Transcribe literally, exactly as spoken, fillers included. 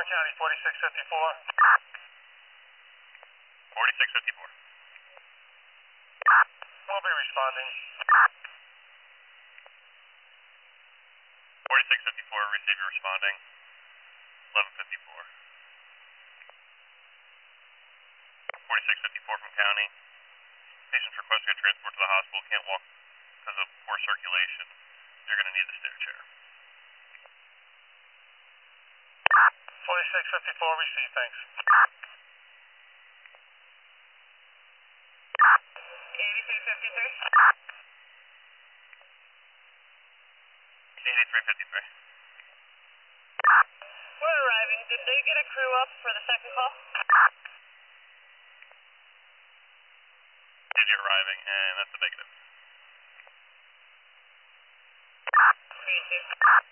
Warren County, forty-six fifty-four. forty-six fifty-four. We'll be responding. forty-six fifty-four, receiver responding. eleven fifty-four. forty-six fifty-four from county. Patient's requesting a transport to the hospital, can't walk because of poor circulation. You're going to need the stair chair. forty-six fifty-four, receive, thanks. eighty-three fifty-three. eighty-three fifty-three. We're arriving. Did they get a crew up for the second call? Did you arriving, and that's a negative. Me too.